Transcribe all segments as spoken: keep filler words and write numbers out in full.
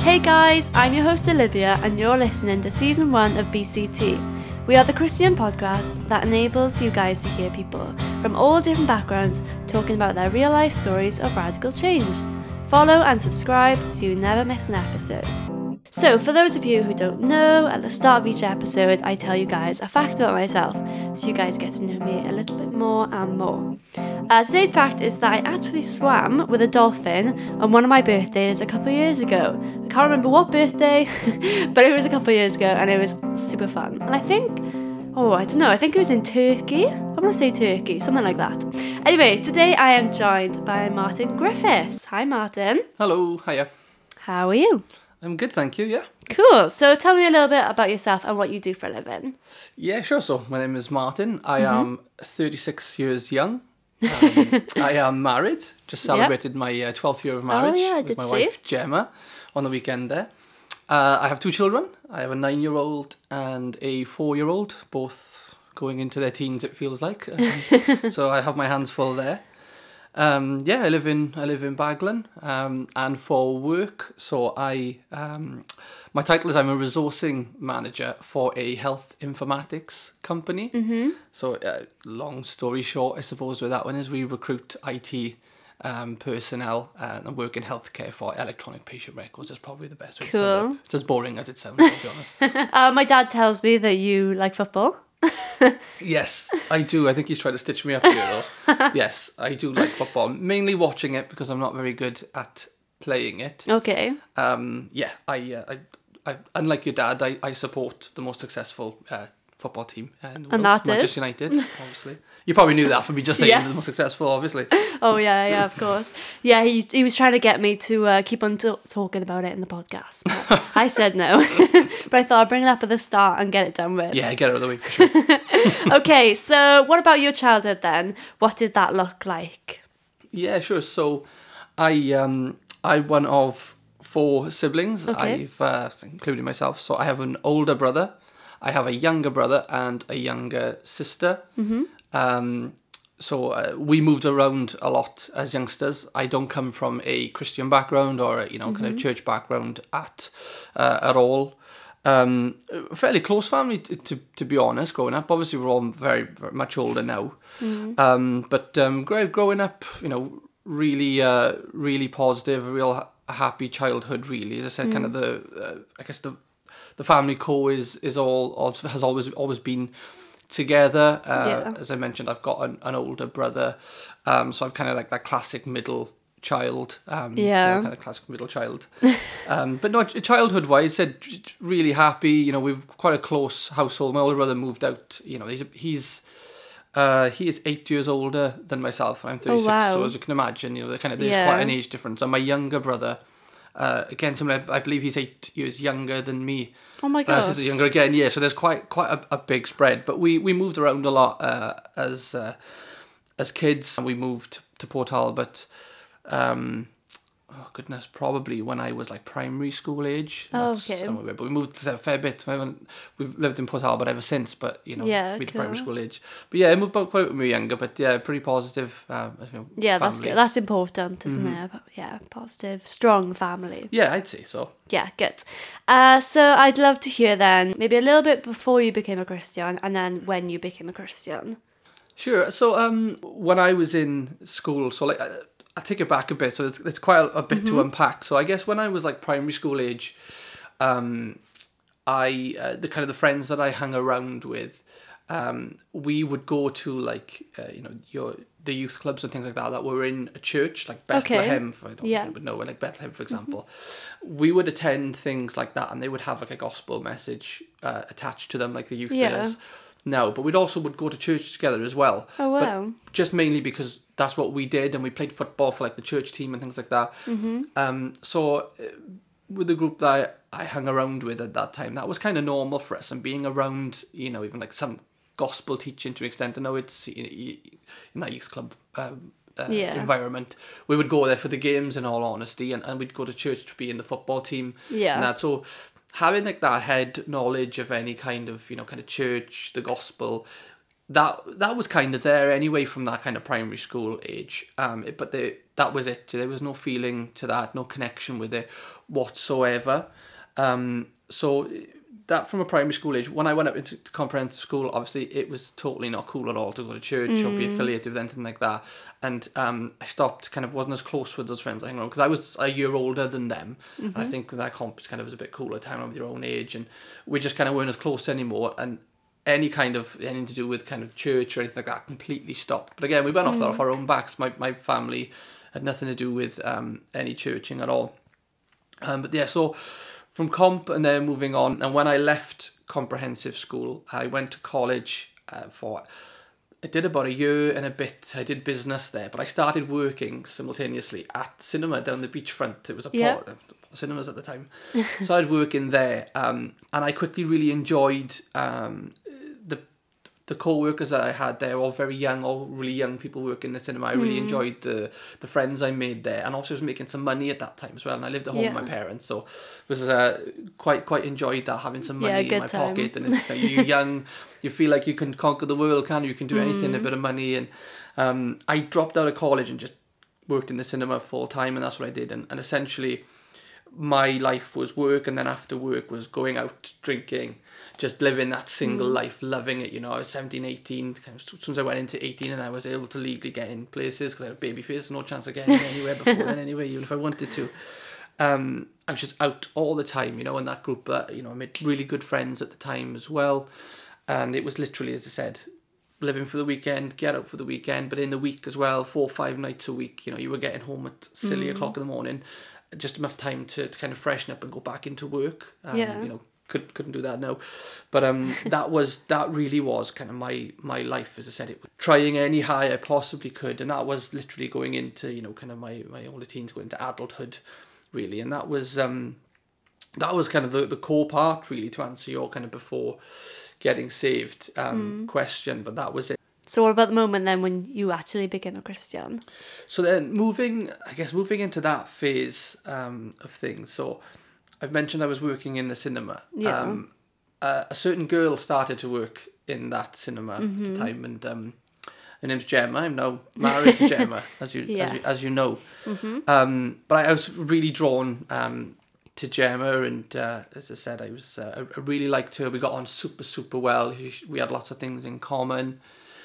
Hey guys, I'm your host Olivia and you're listening to season one of B C T. We are the Christian podcast that enables you guys to hear people from all different backgrounds talking about their real life stories of radical change. Follow and subscribe so you never miss an episode. So for those of you who don't know, at the start of each episode I tell you guys a fact about myself so you guys get to know me a little bit more and more. Uh, today's fact is that I actually swam with a dolphin on one of my birthdays a couple of years ago. I can't remember what birthday, but it was a couple of years ago and it was super fun. And I think, oh, I don't know, I think it was in Turkey. I'm going to say Turkey, something like that. Anyway, today I am joined by Martin Griffiths. Hi, Martin. Hello, hiya. How are you? I'm good, thank you, yeah. Cool. So tell me a little bit about yourself and what you do for a living. Yeah, sure. So my name is Martin. I mm-hmm. am thirty-six years young. Um, I am married. Just celebrated yep. my uh, twelfth year of marriage oh, yeah, I with did my see. wife Gemma on the weekend there. Uh, I have two children. I have a nine-year-old and a four-year-old, both going into their teens, it feels like. Um, so I have my hands full there. Um, yeah, I live in I live in Baglan, um, and for work, so I um, my title is I'm a resourcing manager for a health informatics company. Mm-hmm. So, uh, long story short, I suppose with that one is we recruit I T um, personnel uh, and work in healthcare for electronic patient records. Is probably the best way cool. to say it. It's as boring as it sounds, to be honest. uh, my dad tells me that you like football. Yes, I do. I think he's trying to stitch me up here, though. Yes, I do like football. Mainly watching it because I'm not very good at playing it. Okay. Um. Yeah, I, uh, I, I, unlike your dad, I, I support the most successful uh, football team in the world. And that Manchester is? United, obviously. You probably knew that from me just saying yeah. they're the most successful, obviously. Oh, yeah, yeah, of course. Yeah, he he was trying to get me to uh, keep on t- talking about it in the podcast. But I said no. But I thought I'd bring it up at the start and get it done with. Yeah, get it out of the way for sure. Okay, so what about your childhood then? What did that look like? Yeah, sure. So I um I'm one of four siblings. Okay. I've uh, including myself. So I have an older brother, I have a younger brother and a younger sister. Mm-hmm. Um, so uh, we moved around a lot as youngsters. I don't come from a Christian background or a, you know, mm-hmm. kind of church background at uh, at all. Um, fairly close family, to, to to be honest. Growing up, obviously we're all very, very much older now. Mm-hmm. Um, but um, growing up, you know, really, uh, really positive, a real happy childhood. Really, as I said, mm-hmm. kind of the, uh, I guess the the family core is is all, all has always always been together. Uh, yeah. As I mentioned, I've got an, an older brother, um, so I'm kind of like that classic middle child. Um, yeah. You know, kind of classic middle child. um, but no, childhood wise, said really happy. You know, we've quite a close household. My older brother moved out. You know, he's he's. Uh, he is eight years older than myself, and I'm thirty-six. Oh, wow. So as you can imagine, you know, kind of there's yeah. quite an age difference. And my younger brother, uh, again, similar, I believe he's eight years younger than me. Oh my god! Uh, sister younger again, yeah. So there's quite quite a, a big spread. But we, we moved around a lot uh, as uh, as kids. We moved to Port Talbot. Um, oh goodness, probably when I was like primary school age. Oh, That's okay. But we moved a fair bit. We've lived in Port Talbot ever since. But you know, yeah, we cool. primary school age. But yeah, I moved about quite when we were younger. But yeah, pretty positive. Um, you know, yeah, family. that's good. That's important, isn't mm-hmm. it? Yeah, positive, strong family. Yeah, I'd say so. Yeah, good. Uh, so I'd love to hear then, maybe a little bit before you became a Christian and then when you became a Christian. Sure. So um, when I was in school, so like, I, I'll take it back a bit. So it's, it's quite a, a bit mm-hmm. to unpack. So I guess when I was like primary school age, um, I, uh, the kind of the friends that I hung around with, um, we would go to like, uh, you know, your, the youth clubs and things like that that were in a church, like Bethlehem, okay. for, I don't yeah. know, but no, like Bethlehem, for example. Mm-hmm. We would attend things like that and they would have like a gospel message uh, attached to them, like the youth yeah. does now. But we'd also would go to church together as well. Oh, wow. But just mainly because that's what we did and we played football for like the church team and things like that. Mm-hmm. Um, so uh, with the group that I, I hung around with at that time, that was kind of normal for us. And being around, you know, even like some gospel teaching to an extent. I know it's in, in that youth club um, uh, yeah. environment. We would go there for the games, in all honesty, and, and we'd go to church to be in the football team. Yeah. And that. So having like that head knowledge of any kind of, you know, kind of church, the gospel, that that was kind of there anyway from that kind of primary school age. Um, it, but the that was it. There was no feeling to that, no connection with it whatsoever. Um, so that from a primary school age, when I went up into comprehensive school, obviously it was totally not cool at all to go to church mm. or be affiliated with anything like that. And um, I stopped, kind of wasn't as close with those friends I hung around because I was a year older than them. Mm-hmm. And I think that comp kind of was a bit cooler, time around with your own age, and we just kind of weren't as close anymore. And any kind of anything to do with kind of church or anything like that completely stopped. But again, we went off mm. that off our own backs. My my family had nothing to do with um, any churching at all. Um, but yeah, so from comp and then moving on, and when I left comprehensive school, I went to college uh, for, I did about a year and a bit. I did business there, but I started working simultaneously at cinema down the beachfront. It was a yeah. part of cinemas at the time. Started working there, um, and I quickly really enjoyed um, the the co-workers that I had there, all very young, all really young people working in the cinema. I really mm. enjoyed the the friends I made there, and also was making some money at that time as well. And I lived at home yeah. with my parents, so was uh, quite quite enjoyed that, having some money yeah, in my time. pocket. And it's, uh, you're young, you feel like you can conquer the world, can you? You can do anything, mm. a bit of money. And um, I dropped out of college and just worked in the cinema full time, and that's what I did. And, and essentially, my life was work, and then after work was going out drinking, just living that single mm. life, loving it. You know, I was seventeen, eighteen, kind of, as soon as I went into eighteen and I was able to legally get in places because I had a baby face, no chance of getting in anywhere before then anyway, even if I wanted to. Um, I was just out all the time, you know, in that group. Uh, you know, I made really good friends at the time as well. And it was literally, as I said, living for the weekend, get out for the weekend, but in the week as well, four or five nights a week, you know, you were getting home at silly mm. o'clock in the morning, just enough time to, to kind of freshen up and go back into work. Um, yeah. You know, could, couldn't do that now. But um, that was, that really was kind of my, my life, as I said, it was trying any high I possibly could. And that was literally going into, you know, kind of my, my older teens, going into adulthood, really. And that was, um, that was kind of the, the core part, really, to answer your kind of before getting saved um, mm. question. But that was it. So what about the moment then when you actually became a Christian? So then moving, I guess, moving into that phase um, of things. So I've mentioned I was working in the cinema. Yeah. Um, uh, a certain girl started to work in that cinema mm-hmm. at the time, and um, her name's Gemma. I'm now married to Gemma, as you, yes. as you as you know. Mm-hmm. Um, but I was really drawn um, to Gemma, and uh, as I said, I was uh, I really liked her. We got on super super well. We had lots of things in common.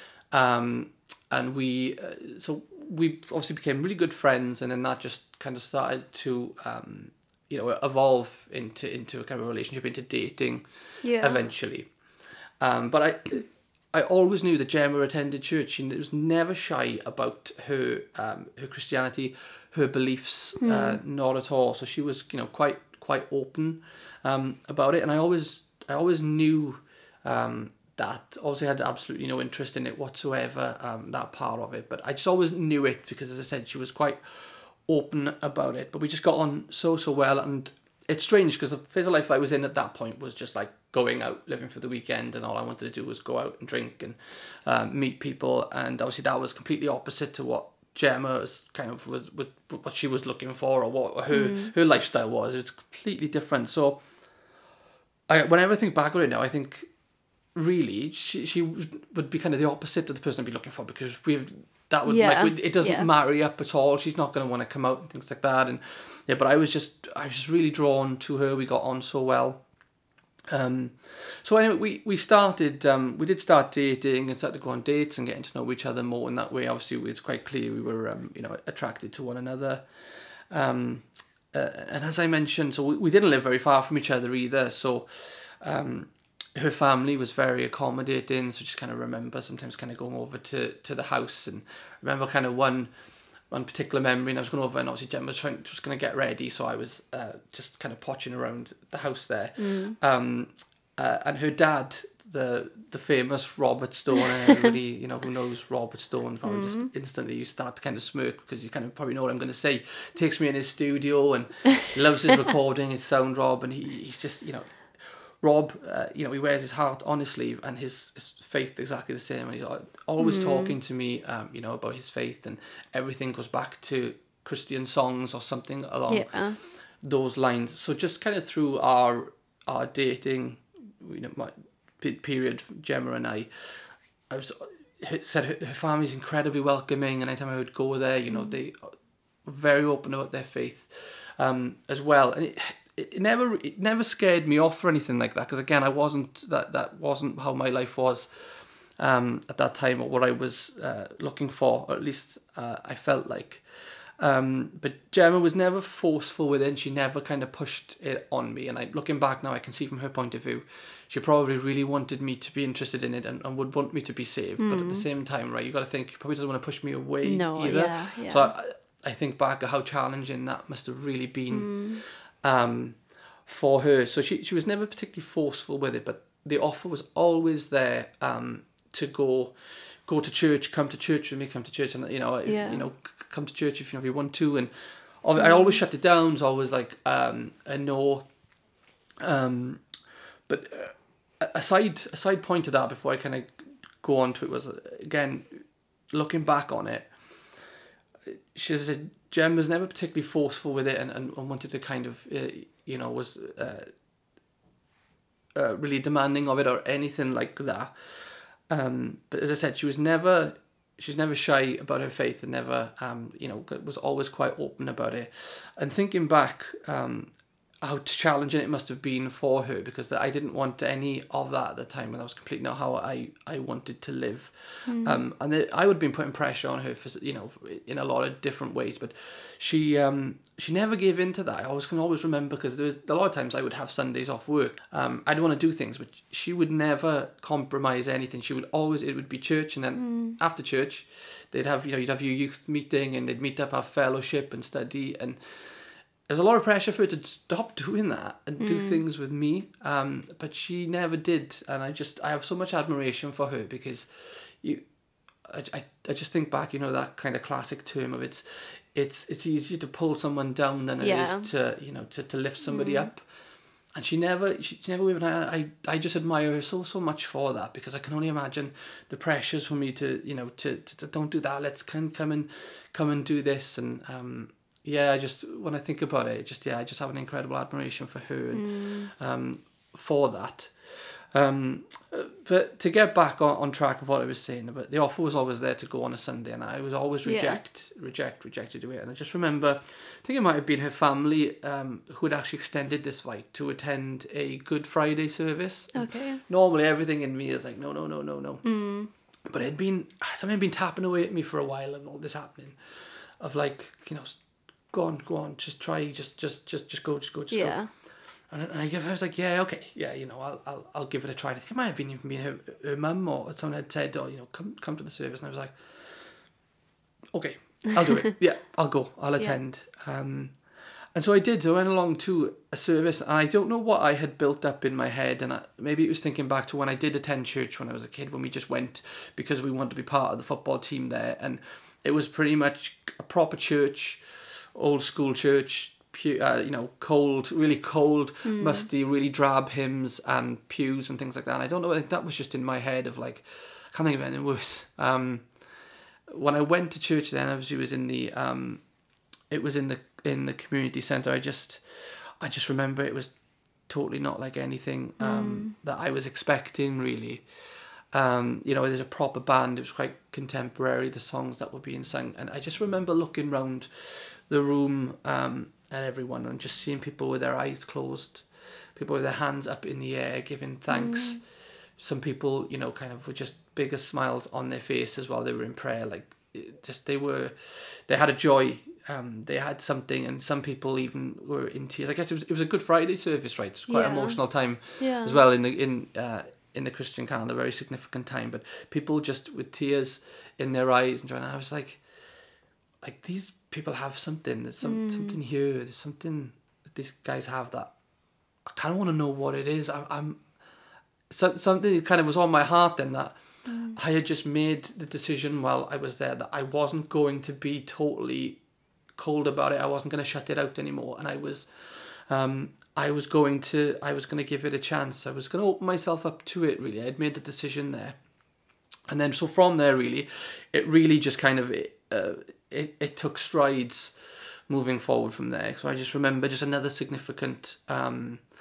Um, and we, uh, so we obviously became really good friends, and then that just kind of started to, um, you know, evolve into, into a kind of a relationship, into dating yeah. eventually. Um, but I, I always knew that Gemma attended church. She was never shy about her, um, her Christianity, her beliefs, mm. uh, not at all. So she was, you know, quite, quite open, um, about it. And I always, I always knew, um, that obviously had absolutely no interest in it whatsoever, um, that part of it. But I just always knew it because, as I said, she was quite open about it. But we just got on so, so well. And it's strange because the phase of life I was in at that point was just like going out, living for the weekend. And all I wanted to do was go out and drink and um, meet people. And obviously that was completely opposite to what Gemma was kind of was, was what she was looking for, or what her, mm. her lifestyle was. It's completely different. So I, whenever I think back on it now, I think, really, she she would be kind of the opposite of the person I'd be looking for, because we that would yeah. like it doesn't yeah. marry up at all. She's not going to want to come out and things like that. And yeah, but I was just I was just really drawn to her. We got on so well. Um, so anyway, we we started um we did start dating and started to go on dates and getting to know each other more in that way. Obviously, it was quite clear we were um you know attracted to one another. Um, uh, and as I mentioned, so we, we didn't live very far from each other either. So, um. Her family was very accommodating, so just kind of remember sometimes kind of going over to, to the house, and remember kind of one one particular memory, and I was going over, and obviously Gemma was trying was going to get ready, so I was uh, just kind of potching around the house there. Mm. Um, uh, and her dad, the the famous Robert Stone, and everybody you know who knows Robert Stone probably mm. just instantly you start to kind of smirk because you kind of probably know what I'm going to say. Takes me in his studio and loves his recording, his sound, Rob, and he he's just you know. Rob, uh, you know, he wears his heart on his sleeve, and his, his faith exactly the same. And he's always mm. talking to me, um, you know, about his faith, and everything goes back to Christian songs or something along yeah. those lines. So just kind of through our our dating, you know, my period, Gemma and I, I was said her, her family's incredibly welcoming, and anytime I would go there, you know, mm. they very open about their faith um, as well. And it, it never it never scared me off or anything like that, because again, I wasn't that that wasn't how my life was um, at that time, or what I was uh, looking for, or at least uh, I felt like. Um, but Gemma was never forceful with it, and she never kind of pushed it on me. And I, looking back now, I can see from her point of view, she probably really wanted me to be interested in it and, and would want me to be saved. Mm. But at the same time, right, you got to think, she probably doesn't want to push me away no, either. Yeah, yeah. So I, I think back at how challenging that must have really been mm. um, for her. So she, she was never particularly forceful with it, but the offer was always there um, to go go to church, come to church with me, come to church, and you know, yeah. you know, come to church if you know if you want to. And mm. I always shut it down. It's always like um, a no. Um, but uh, a side a side point to that before I kind of go on to it was, again, looking back on it, she said Jem was never particularly forceful with it, and, and, and wanted to kind of uh, you know was uh, uh, really demanding of it or anything like that. Um, but as I said, she was never, she's never shy about her faith, and never, um, you know, was always quite open about it. And thinking back, um, how challenging it must have been for her, because I didn't want any of that at the time, and that was completely not how I, I wanted to live. Mm. Um, and the, I would have been putting pressure on her for, you know, in a lot of different ways, but she um she never gave in to that. I always can always remember, because there was a lot of times I would have Sundays off work. Um, I'd want to do things, but she would never compromise anything. She would always, it would be church, and then mm. after church, they'd have, you know, you'd have your youth meeting, and they'd meet up, have fellowship and study, and there's a lot of pressure for her to stop doing that and mm. do things with me, um, but she never did, and I just I have so much admiration for her, because you, I, I, I just think back, you know, that kind of classic term of it's it's it's easier to pull someone down than it yeah. is to you know to, to lift somebody mm. up, and she never she never even I, I I just admire her so so much for that, because I can only imagine the pressures for me to you know to, to, to don't do that, let's come come and come and do this, and um. Yeah, I just, when I think about it, just, yeah, I just have an incredible admiration for her and mm. um, for that. Um, but to get back on, on track of what I was saying, about the offer was always there to go on a Sunday, and I was always reject, yeah. reject, reject to do it. And I just remember, I think it might have been her family um, who had actually extended this right to attend a Good Friday service. Okay. Normally everything in me is like, no, no, no, no, no. Mm. But it had been, something had been tapping away at me for a while of all this happening, of like, you know, go on, go on, just try, just, just, just, just go, just go, just yeah. go. And, and I give her, I was like, yeah, okay, yeah, you know, I'll, I'll, I'll give it a try. I think it might have been even been her, her mum, or someone had said, oh, you know, come, come to the service, and I was like, okay, I'll do it. Yeah, I'll go, I'll attend. Yeah. Um, and so I did. I went along to a service, and I don't know what I had built up in my head, and I, maybe it was thinking back to when I did attend church when I was a kid, when we just went because we wanted to be part of the football team there, and it was pretty much a proper church. Old school church, pew, uh, you know, cold, really cold, mm. musty, really drab hymns and pews and things like that. And I don't know, I think that was just in my head of like, I can't think of anything worse. Um, when I went to church then, obviously it was in the, um, it was in the in the community centre. I just, I just remember it was totally not like anything um, mm. that I was expecting really. Um, you know, there's a proper band. It was quite contemporary, the songs that were being sung, and I just remember looking round the room um, at everyone and just seeing people with their eyes closed, people with their hands up in the air giving thanks. Mm. Some people, you know, kind of with just bigger smiles on their faces while they were in prayer. Like, just they were, they had a joy. Um, they had something, and some people even were in tears. I guess it was it was a Good Friday service, right? It was quite an yeah. emotional time yeah. as well in the in. Uh, in the Christian calendar, very significant time, but people just with tears in their eyes and trying, I was like, like these people have something, there's some, mm. something here, there's something that these guys have that I kind of want to know what it is. I, I'm, so, something that kind of was on my heart then, that mm. I had just made the decision while I was there that I wasn't going to be totally cold about it, I wasn't going to shut it out anymore, and I was, um, I was going to, I was going to give it a chance. I was going to open myself up to it, really. I had made the decision there. And then, so from there, really, it really just kind of, uh, it, it took strides moving forward from there. So I just remember just another significant, um,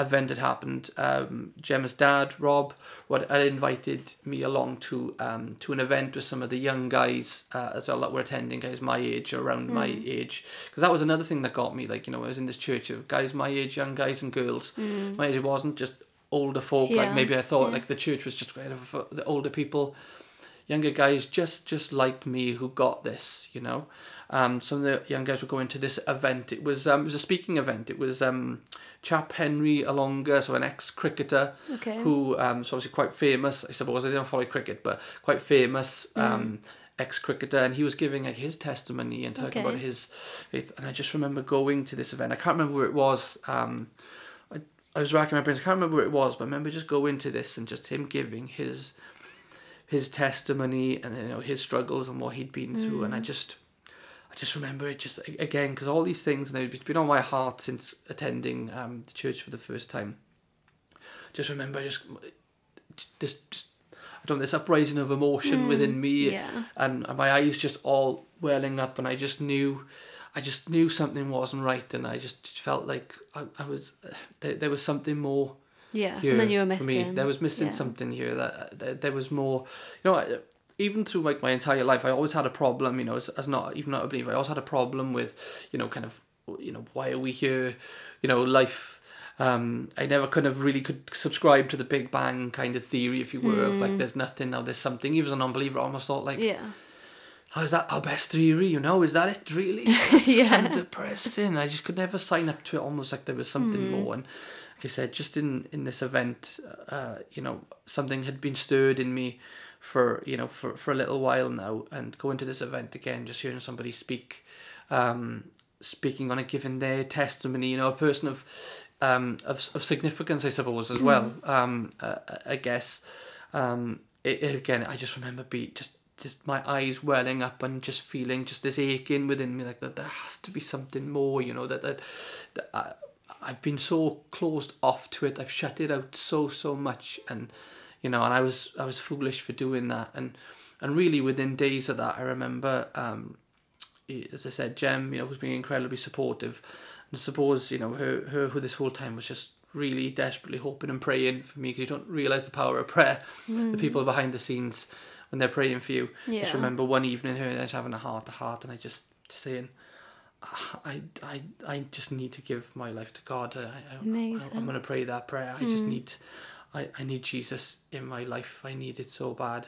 event had happened. Um, Gemma's dad, Rob, what had invited me along to um, to an event with some of the young guys uh, as well that were attending, guys my age, or around mm. my age. Because that was another thing that got me, like, you know, I was in this church of guys my age, young guys and girls. Mm. My age, it wasn't just older folk, yeah. like maybe I thought yeah. like the church was just kind of for the older people. Younger guys just just like me who got this, you know. Um, some of the young guys were going to this event. It was um, it was a speaking event. It was um, chap Henry Alonga, so an ex-cricketer okay. who um, so obviously quite famous, I suppose. I don't follow cricket, but quite famous um, mm. ex-cricketer, and he was giving like his testimony and talking okay. about his faith. And I just remember going to this event. I can't remember where it was. Um, I, I was racking my brains. I can't remember where it was, but I remember just going to this and just him giving his his testimony and, you know, his struggles and what he'd been through, mm. and I just. I just remember it just, again, because all these things, and it's been on my heart since attending um, the church for the first time. Just remember just this, just, I don't know, this uprising of emotion mm, within me, yeah. and, and my eyes just all welling up, and I just knew, I just knew something wasn't right, and I just felt like I, I was, there, there was something more. Yeah, something you were missing. For me. There was missing yeah. something here, that there, there was more, you know, I, even through like my entire life, I always had a problem, you know, as, as not even not a believer, I always had a problem with, you know, kind of, you know, why are we here, you know, life. Um, I never kind of really could subscribe to the Big Bang kind of theory, if you were, mm. of like, there's nothing, now there's something. Even as a non-believer, I almost thought like, yeah. oh, is that our best theory, you know, is that it really? That's yeah. kind of depressing. I just could never sign up to it, almost like there was something mm. more. And like I said, just in, in this event, uh, you know, something had been stirred in me for, you know, for, for a little while now, and going to this event again, just hearing somebody speak, um, speaking on it, giving their testimony, you know, a person of, um, of, of significance, I suppose, as mm. well, um, uh, I guess, um, it, it, again, I just remember be just, just my eyes welling up and just feeling just this aching within me, like that there has to be something more, you know, that, that, that I, I've been so closed off to it, I've shut it out so, so much, and, you know, and I was I was foolish for doing that, and and really within days of that, I remember, um, as I said, Gem, you know, who's been incredibly supportive, and I suppose, you know, her her who this whole time was just really desperately hoping and praying for me, because you don't realise the power of prayer, mm. the people behind the scenes when they're praying for you. Yeah. Just remember one evening her and I was having a heart to heart, and I just, just saying, I, I, I just need to give my life to God. I, I, Amazing. I, I'm going to pray that prayer. I mm. just need. I, I need Jesus in my life. I need it so bad.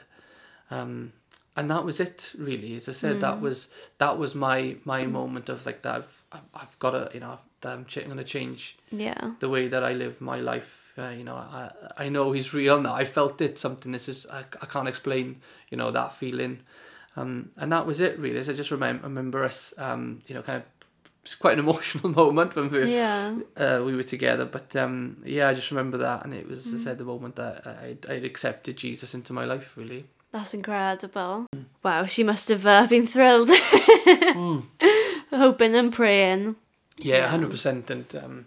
Um, and that was it, really. As I said, mm. that was that was my my mm. moment of like that. I've, I've got to, you know, I'm, ch- I'm going to change yeah. the way that I live my life. Uh, you know, I I know He's real now. I felt it. Something. This is I, I can't explain. You know, that feeling. Um, and that was it, really. As I just remember remember us. Um, you know, kind of. It's quite an emotional moment when we yeah. uh, we were together, but um, yeah, I just remember that, and it was, mm. as I said, the moment that I I'd accepted Jesus into my life, really. That's incredible. Mm. Wow, she must have uh, been thrilled, mm. hoping and praying. Yeah, one hundred percent, and um,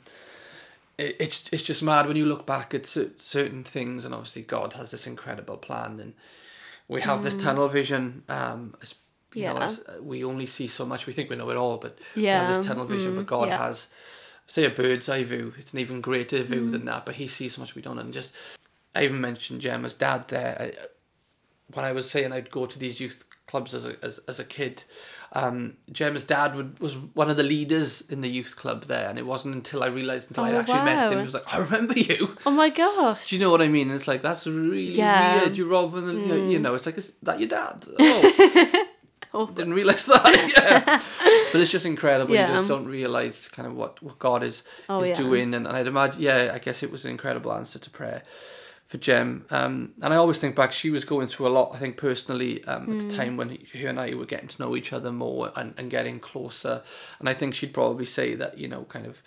it, it's it's just mad when you look back at certain things, and obviously God has this incredible plan, and we have mm. this tunnel vision. Um, You yeah. know, as, uh, we only see so much. We think we know it all, but yeah. we have this tunnel vision. Mm, but God yeah. has, say, a bird's eye view. It's an even greater view mm. than that. But He sees so much we don't. And just, I even mentioned Gemma's dad there. I, when I was saying I'd go to these youth clubs as a as, as a kid, um, Gemma's dad would, was one of the leaders in the youth club there, and it wasn't until I realised until oh, I'd actually wow. met him, he was like, "I remember you." Oh my gosh! Do you know what I mean? It's like, that's really yeah. weird. You're Robin, mm. you know. It's like, is that your dad? Oh. Oh. Didn't realise that, yeah. But it's just incredible. Yeah. You just don't realise kind of what, what God is oh, is yeah. doing. And, and I'd imagine, yeah, I guess it was an incredible answer to prayer for Gem. Um, and I always think back, she was going through a lot, I think, personally, um, mm. at the time when her and I were getting to know each other more and, and getting closer. And I think she'd probably say that, you know, kind of,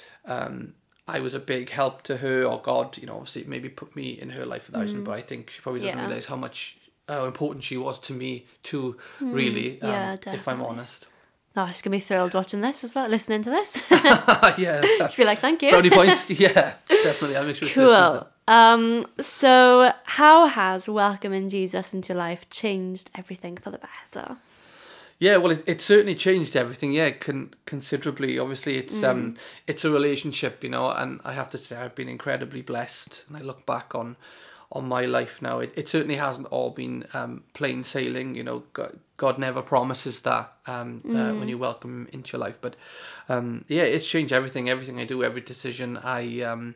um, I was a big help to her, or God, you know, obviously maybe put me in her life for that mm. reason. But I think she probably doesn't yeah. realise how much... how important she was to me too, really, um, yeah, if I'm honest. Oh, she's going to be thrilled watching this as well, listening to this. Yeah. She'll be like, thank you. Brownie points, yeah, definitely. I'll make sure she cool. listens now. Um, so how has welcoming Jesus into your life changed everything for the better? Yeah, well, it, it certainly changed everything. Yeah, con- considerably. Obviously, it's mm. um, it's a relationship, you know, and I have to say I've been incredibly blessed. And I look back on, on my life now. It it certainly hasn't all been um, plain sailing. You know, God, God never promises that um, mm. uh, when you welcome him into your life. But um, yeah, it's changed everything. Everything I do, every decision I um,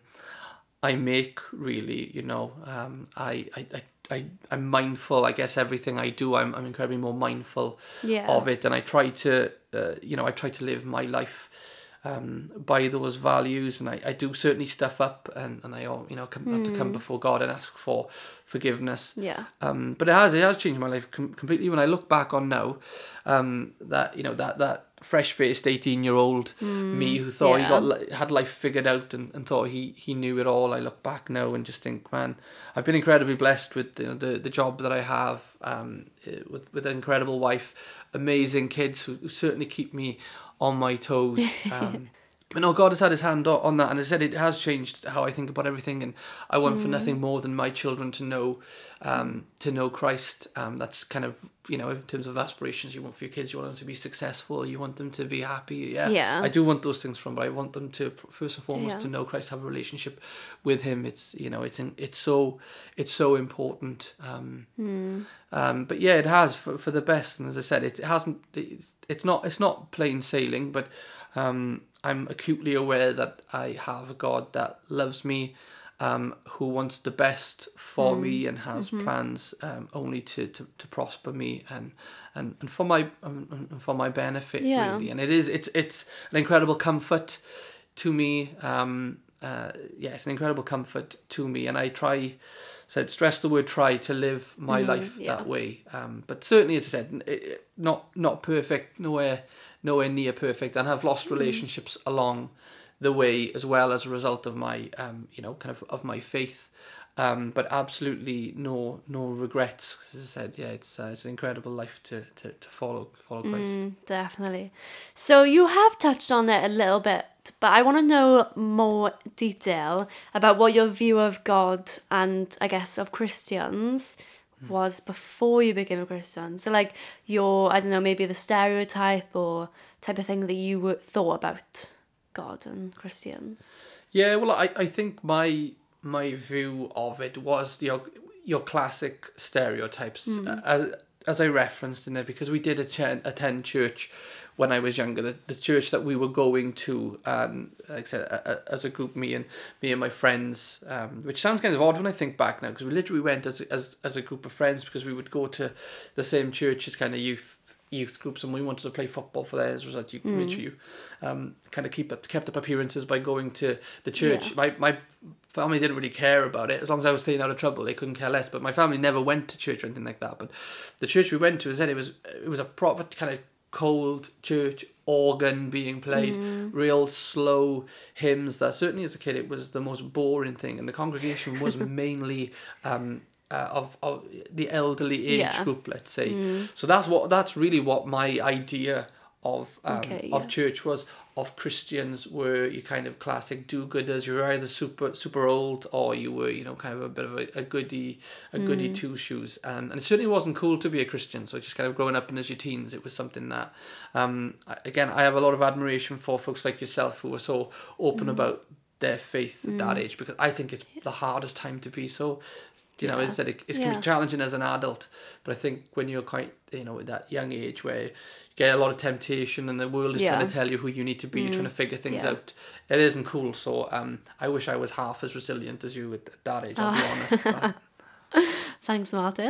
I make, really. You know, um, I I. I I, I'm mindful, I guess everything I do, I'm I'm incredibly more mindful yeah. of it, and I try to, uh, you know, I try to live my life um, by those values, and I, I do certainly stuff up, and, and I, all you know, come, mm. have to come before God and ask for forgiveness. Yeah. Um, but it has, it has changed my life com- completely. When I look back on now, um, that, you know, that, that fresh-faced eighteen-year-old mm. me who thought yeah. he got had life figured out and, and thought he, he knew it all, I look back now and just think, man, I've been incredibly blessed with, you know, the, the job that I have, um, with, with an incredible wife, amazing kids who, who certainly keep me on my toes. Um, but no, God has had his hand on that, and as I said, it has changed how I think about everything, and I want mm. for nothing more than my children to know um, to know Christ. Um, that's kind of, you know, in terms of aspirations you want for your kids, you want them to be successful, you want them to be happy. Yeah, yeah. I do want those things from, but I want them to, first and foremost, yeah. to know Christ, have a relationship with him. It's, you know, it's in, it's so it's so important. Um, mm. um, but yeah, it has for, for the best, and as I said, it, it hasn't. It's, it's not it's not plain sailing, but um, I'm acutely aware that I have a God that loves me, um, who wants the best for mm. me, and has mm-hmm. plans um, only to, to, to prosper me and and, and for my um, and for my benefit, yeah. really. And it is it's it's an incredible comfort to me. Um, uh, yeah, it's an incredible comfort to me, and I try. Said stress the word try to live my mm, life yeah. that way. Um, but certainly, as I said, it, it, not not perfect, nowhere nowhere near perfect, and have lost relationships mm. along the way as well as a result of my um you know kind of of my faith. Um, but absolutely no no regrets. As I said, yeah, it's uh, it's an incredible life to to, to follow follow Christ. Mm, definitely. So you have touched on it a little bit, but I want to know more detail about what your view of God and I guess of Christians mm. was before you became a Christian. So like your, I don't know, maybe the stereotype or type of thing that you were, thought about God and Christians. Yeah, well, I, I think my my view of it was the your classic stereotypes, mm. as as I referenced in it, because we did attend, attend church when I was younger. The, the church that we were going to, um, like I said, a, a, as a group, me and me and my friends, um, which sounds kind of odd when I think back now, because we literally went as as as a group of friends, because we would go to the same church as kind of youth youth groups, and we wanted to play football for that. As a result, you mm. make sure you um, kind of keep up kept up appearances by going to the church. Yeah. My my family didn't really care about it as long as I was staying out of trouble. They couldn't care less. But my family never went to church or anything like that. But the church we went to, as I said, it was it was a proper kind of cold church, organ being played, mm. real slow hymns. That certainly as a kid it was the most boring thing, and the congregation was mainly um, uh, of of the elderly age yeah. group, let's say. Mm. So that's what that's really what my idea of um, okay, yeah. of church was. Of Christians were you kind of classic do-gooders. You were either super super old or you were, you know, kind of a bit of a, a goody a mm. goody two-shoes. And, and it certainly wasn't cool to be a Christian. So just kind of growing up in as your teens, it was something that, um, again, I have a lot of admiration for folks like yourself who are so open mm. about their faith mm. at that age, because I think it's the hardest time to be so. You know, yeah. instead it, it can yeah. be challenging as an adult, but I think when you're quite, you know, at that young age where you get a lot of temptation and the world is yeah. trying to tell you who you need to be, mm. you're trying to figure things yeah. out, it isn't cool. So um, I wish I was half as resilient as you at that age, I'll oh. be honest. Thanks, Martin.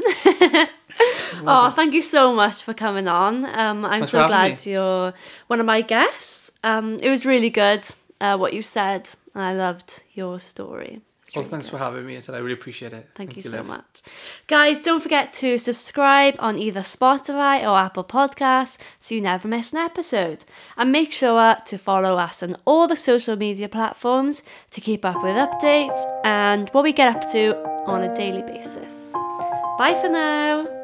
Oh, thank you so much for coming on. Um, I'm Thanks so glad me. You're one of my guests. Um, it was really good, uh, what you said, and I loved your story. Well, thanks for having me. I said I really appreciate it. Thank, Thank you, you so Liv. much. Guys, don't forget to subscribe on either Spotify or Apple Podcasts so you never miss an episode. And make sure to follow us on all the social media platforms to keep up with updates and what we get up to on a daily basis. Bye for now.